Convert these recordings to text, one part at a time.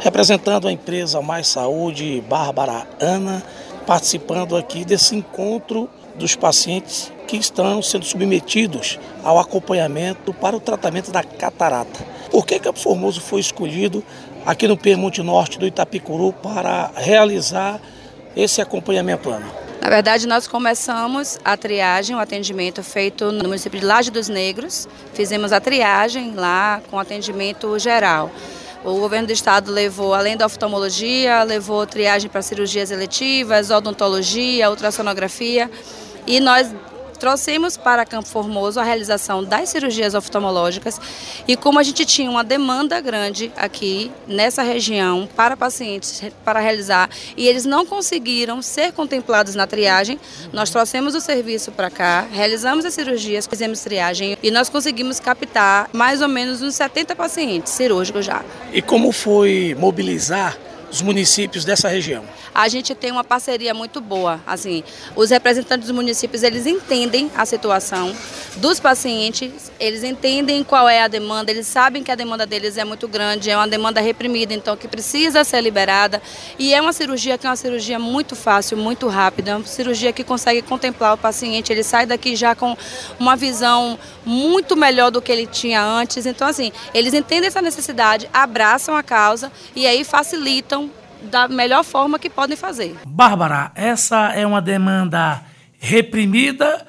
Representando a empresa Mais Saúde, Bárbara Ana, participando aqui desse encontro dos pacientes que estão sendo submetidos ao acompanhamento para o tratamento da catarata. Por que Campo Formoso foi escolhido aqui no Piemonte Norte do Itapicuru para realizar esse acompanhamento, Ana? Na verdade, nós começamos a triagem, o atendimento feito no município de Laje dos Negros. Fizemos a triagem lá com atendimento geral. O governo do estado levou, além da oftalmologia, levou triagem para cirurgias eletivas, odontologia, ultrassonografia. E nós trouxemos para Campo Formoso a realização das cirurgias oftalmológicas e como a gente tinha uma demanda grande aqui nessa região para pacientes para realizar e eles não conseguiram ser contemplados na triagem, nós trouxemos o serviço para cá, realizamos as cirurgias, fizemos triagem e nós conseguimos captar mais ou menos uns 70 pacientes cirúrgicos já. E como foi mobilizar os municípios dessa região? A gente tem uma parceria muito boa, assim, os representantes dos municípios, eles entendem a situação dos pacientes, eles entendem qual é a demanda, eles sabem que a demanda deles é muito grande, é uma demanda reprimida, então que precisa ser liberada e é uma cirurgia que é uma cirurgia muito fácil, muito rápida, uma cirurgia que consegue contemplar o paciente, ele sai daqui já com uma visão muito melhor do que ele tinha antes, então assim, eles entendem essa necessidade, abraçam a causa e aí facilitam da melhor forma que podem fazer. Bárbara, essa é uma demanda reprimida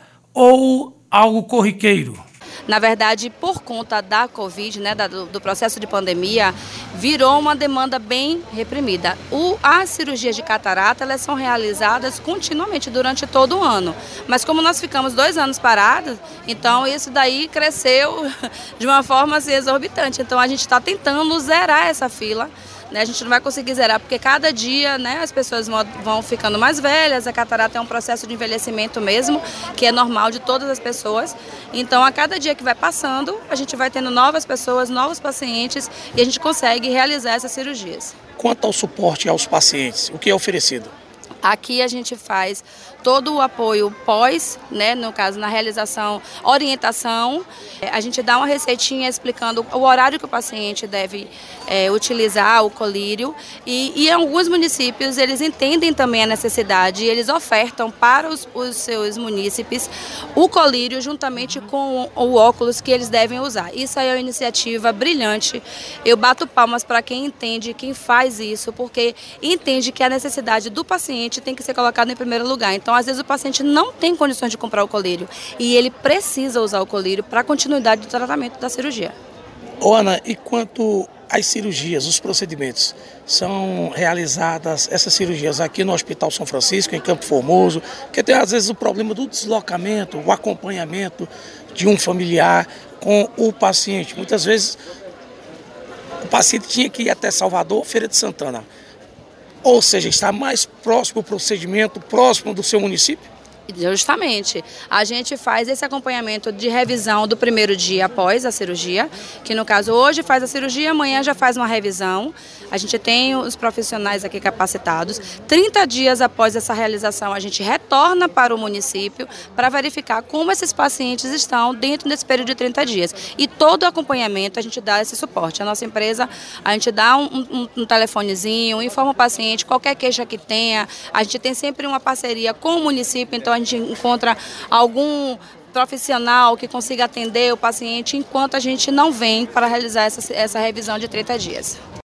ou algo corriqueiro? Na verdade, por conta da Covid, do processo de pandemia, virou uma demanda bem reprimida. As cirurgias de catarata, elas são realizadas continuamente durante todo o ano. Mas como nós ficamos 2 anos parados, então isso daí cresceu de uma forma assim, exorbitante. Então a gente está tentando zerar essa fila. A gente não vai conseguir zerar, porque cada dia as pessoas vão ficando mais velhas, a catarata é um processo de envelhecimento mesmo, que é normal de todas as pessoas. Então, a cada dia que vai passando, a gente vai tendo novas pessoas, novos pacientes, e a gente consegue realizar essas cirurgias. Quanto ao suporte aos pacientes, o que é oferecido? Aqui a gente faz todo o apoio pós, no caso na realização, orientação. A gente dá uma receitinha explicando o horário que o paciente deve utilizar o colírio. E em alguns municípios eles entendem também a necessidade e eles ofertam para os seus munícipes o colírio juntamente com o óculos que eles devem usar. Isso aí é uma iniciativa brilhante. Eu bato palmas para quem entende, quem faz isso, porque entende que a necessidade do paciente tem que ser colocado em primeiro lugar. Então, às vezes o paciente não tem condições de comprar o colírio e ele precisa usar o colírio para a continuidade do tratamento da cirurgia. Ana, e quanto às cirurgias, os procedimentos, são realizadas essas cirurgias aqui no Hospital São Francisco, em Campo Formoso, que tem às vezes o problema do deslocamento, o acompanhamento de um familiar com o paciente. Muitas vezes o paciente tinha que ir até Salvador, Feira de Santana. Ou seja, está mais próximo o procedimento, próximo do seu município? Justamente. A gente faz esse acompanhamento de revisão do primeiro dia após a cirurgia, que no caso hoje faz a cirurgia, amanhã já faz uma revisão. A gente tem os profissionais aqui capacitados. 30 dias após essa realização, a gente retorna para o município para verificar como esses pacientes estão dentro desse período de 30 dias. E todo o acompanhamento a gente dá esse suporte. A nossa empresa, a gente dá um telefonezinho, informa o paciente, qualquer queixa que tenha. A gente tem sempre uma parceria com o município, então a gente encontra algum profissional que consiga atender o paciente enquanto a gente não vem para realizar essa revisão de 30 dias.